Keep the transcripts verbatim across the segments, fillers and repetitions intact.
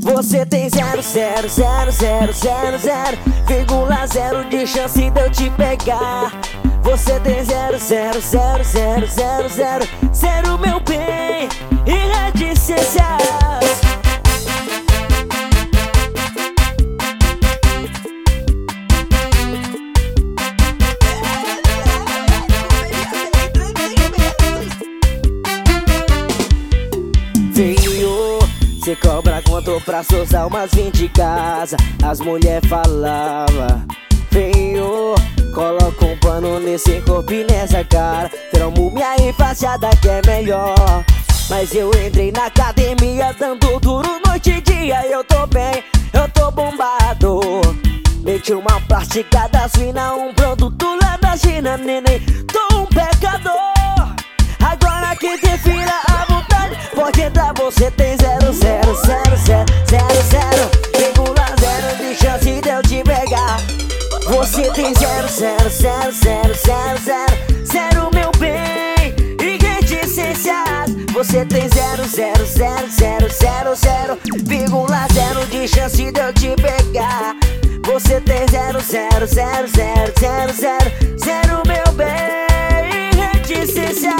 Você tem zero, zero, zero, zero, zero, zero, vírgula zero de chance de eu te pegar. Você tem zero, zero, zero, zero, zero, zero, zero, meu bem, e reticências. Veio, cê cobra quanto pra suas almas vim de casa. As mulher falava, veio, coloca um pano nesse corpo e nessa cara. Virou múmia e faceada que é melhor. Mas eu entrei na academia dando duro noite e dia. Eu tô bem, eu tô bombado. Meti uma plástica das fina, um produto lá da China, neném, tô um pecador. Agora que te vira a vontade, pode entrar, você tem zero, zero, zero, zero, zero, zero, vírgula zero de chance de eu te pegar. Você tem zero, zero, zero, zero, zero, zero, zero, meu bem, e reticências. Você tem zero, zero, zero, zero, zero, zero, vírgula zero de chance de eu te pegar. Você tem zero, zero, zero, zero, zero, zero, zero, meu bem, e reticências.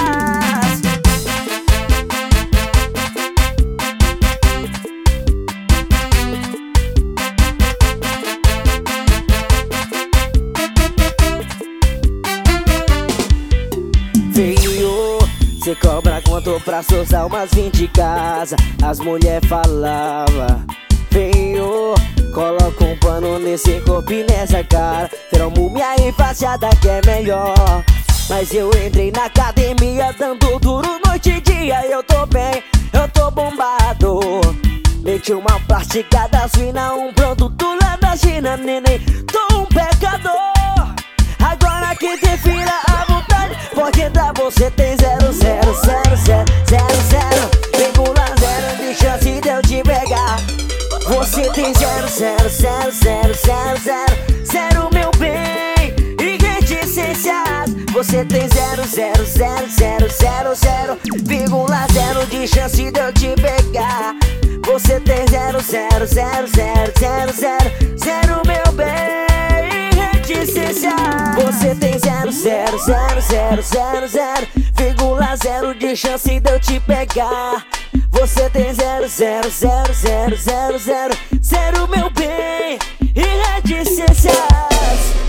Veio, cê cobra quanto pra suas almas vim de casa. As mulher falava, veio, coloca um pano nesse corpo e nessa cara. Virou múmia e faceada que é melhor. Mas eu entrei na academia dando duro noite e dia. Eu tô bem, eu tô bombado. Meti uma plástica das fina, um produto lá da China, neném, tô um pecador. Agora que te vira a vontade, pode entrar, você tem zero, zero, zero, zero, zero, zero, vírgula zero de chance de eu te pegar. Você tem zero, zero, zero, zero, zero, zero, zero, meu bem, e reticências. Você tem zero, zero, zero, zero, zero, zero, vírgula zero de chance de eu te pegar. Você tem zero, zero, zero, zero, zero, zero, zero, meu bem, e reticências. Você tem zero, zero, zero, zero, zero, zero, vírgula zero de chance de eu te pegar. Você tem zero, zero, zero, zero, zero, zero, zero, meu bem, e reticências.